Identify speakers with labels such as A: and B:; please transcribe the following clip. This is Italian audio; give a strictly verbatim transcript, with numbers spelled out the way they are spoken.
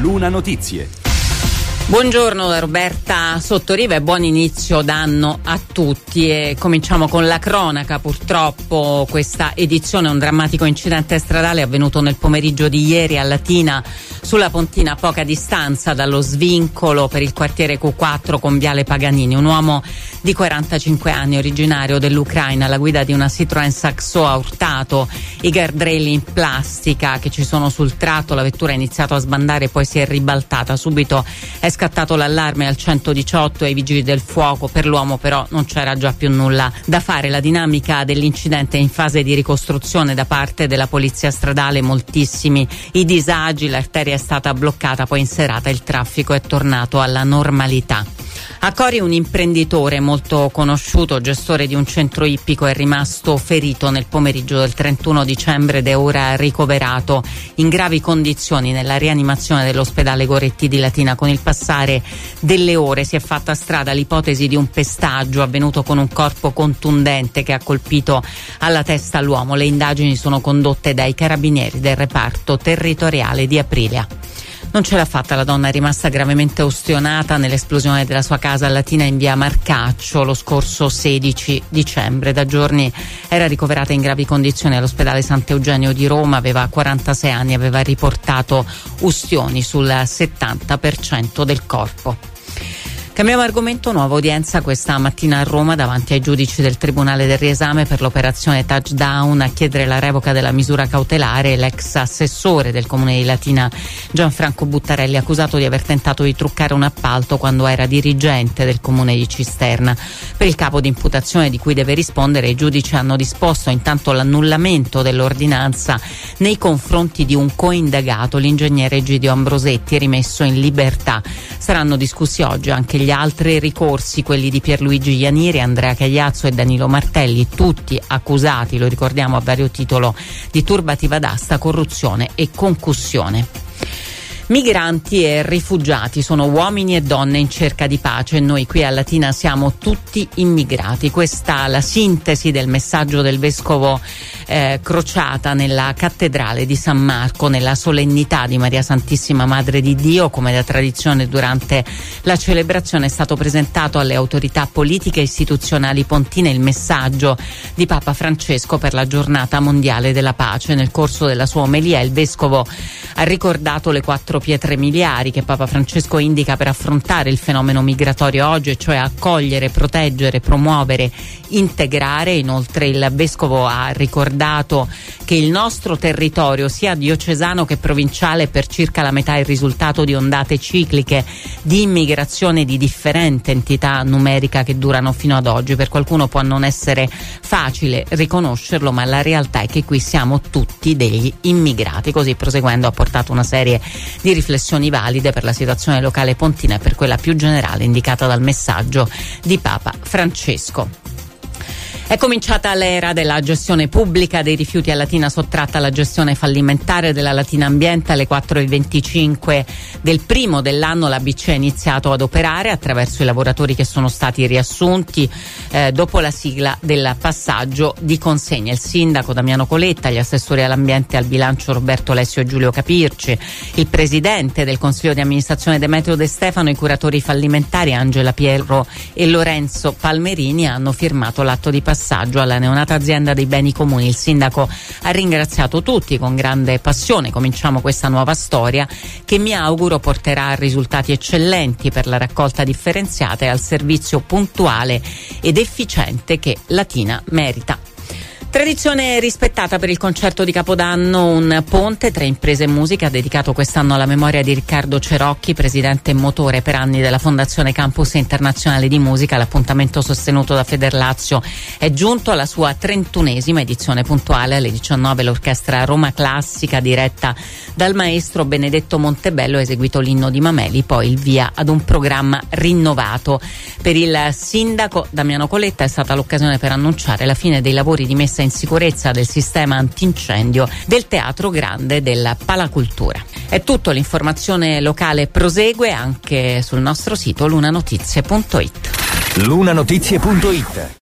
A: Luna Notizie.
B: Buongiorno da Roberta Sottoriva e buon inizio d'anno a tutti, e cominciamo con la cronaca. Purtroppo questa edizione è un drammatico incidente stradale avvenuto nel pomeriggio di ieri a Latina, sulla Pontina, a poca distanza dallo svincolo per il quartiere Q quattro con Viale Paganini. Un uomo di quarantacinque anni, originario dell'Ucraina, alla guida di una Citroën Saxo ha urtato i guardrail in plastica che ci sono sul tratto. La vettura ha iniziato a sbandare e poi si è ribaltata. Subito è scattato l'allarme al centodiciotto e ai vigili del fuoco. Per l'uomo però non c'era già più nulla da fare. La dinamica dell'incidente è in fase di ricostruzione da parte della polizia stradale, moltissimi i disagi, l'arteria è stata bloccata, poi in serata il traffico è tornato alla normalità. A Cori un imprenditore molto conosciuto, gestore di un centro ippico, è rimasto ferito nel pomeriggio del trentuno dicembre ed è ora ricoverato in gravi condizioni nella rianimazione dell'ospedale Goretti di Latina. Con il passare delle ore si è fatta strada l'ipotesi di un pestaggio avvenuto con un corpo contundente che ha colpito alla testa l'uomo. Le indagini sono condotte dai carabinieri del reparto territoriale di Aprilia. Non ce l'ha fatta la donna, è rimasta gravemente ustionata nell'esplosione della sua casa a Latina in via Marcaccio lo scorso sedici dicembre. Da giorni era ricoverata in gravi condizioni all'ospedale Sant'Eugenio di Roma, aveva quarantasei anni e aveva riportato ustioni sul settanta per cento del corpo. Cambiamo argomento, nuova udienza questa mattina a Roma davanti ai giudici del Tribunale del Riesame per l'operazione Touchdown. A chiedere la revoca della misura cautelare l'ex assessore del comune di Latina Gianfranco Buttarelli, accusato di aver tentato di truccare un appalto quando era dirigente del comune di Cisterna. Per il capo di imputazione di cui deve rispondere, i giudici hanno disposto intanto l'annullamento dell'ordinanza nei confronti di un coindagato, l'ingegnere Egidio Ambrosetti, rimesso in libertà. Saranno discussi oggi anche gli altri ricorsi, quelli di Pierluigi Ianiri, Andrea Cagliazzo e Danilo Martelli, tutti accusati, lo ricordiamo, a vario titolo di turbativa d'asta, corruzione e concussione. Migranti e rifugiati sono uomini e donne in cerca di pace e noi qui a Latina siamo tutti immigrati. Questa è la sintesi del messaggio del vescovo eh, Crociata nella cattedrale di San Marco nella solennità di Maria Santissima Madre di Dio. Come da tradizione, durante la celebrazione è stato presentato alle autorità politiche e istituzionali pontine il messaggio di Papa Francesco per la giornata mondiale della pace. Nel corso della sua omelia il vescovo ha ricordato le quattro pietre miliari che Papa Francesco indica per affrontare il fenomeno migratorio oggi, cioè accogliere, proteggere, promuovere, integrare. Inoltre il vescovo ha ricordato che il nostro territorio, sia diocesano che provinciale, è per circa la metà il risultato di ondate cicliche di immigrazione di differente entità numerica che durano fino ad oggi. Per qualcuno può non essere facile riconoscerlo, ma la realtà è che qui siamo tutti degli immigrati. Così, proseguendo, ha portato una serie di riflessioni valide per la situazione locale pontina e per quella più generale indicata dal messaggio di Papa Francesco. È cominciata l'era della gestione pubblica dei rifiuti a Latina, sottratta alla gestione fallimentare della Latina Ambiente. Alle quattro e venticinque del primo dell'anno la B C E ha iniziato ad operare attraverso i lavoratori che sono stati riassunti eh, dopo la sigla del passaggio di consegna. Il sindaco Damiano Coletta, gli assessori all'ambiente e al bilancio Roberto Lessio e Giulio Capirci, il presidente del consiglio di amministrazione Demetrio De Stefano, i curatori fallimentari Angela Piero e Lorenzo Palmerini hanno firmato l'atto di passaggio passaggio alla neonata azienda dei beni comuni. Il sindaco ha ringraziato tutti con grande passione. Cominciamo questa nuova storia che mi auguro porterà a risultati eccellenti per la raccolta differenziata e al servizio puntuale ed efficiente che Latina merita. Tradizione rispettata per il concerto di Capodanno, un ponte tra imprese e musica dedicato quest'anno alla memoria di Riccardo Cerocchi, presidente e motore per anni della Fondazione Campus Internazionale di Musica. L'appuntamento sostenuto da Federlazio è giunto alla sua trentunesima edizione. Puntuale alle diciannove l'orchestra Roma Classica diretta dal maestro Benedetto Montebello ha eseguito l'inno di Mameli, poi il via ad un programma rinnovato. Per il sindaco Damiano Coletta è stata l'occasione per annunciare la fine dei lavori di messa in sicurezza del sistema antincendio del Teatro Grande della Palacultura. È tutto, l'informazione locale prosegue anche sul nostro sito lunanotizie punto it.
A: lunanotizie punto it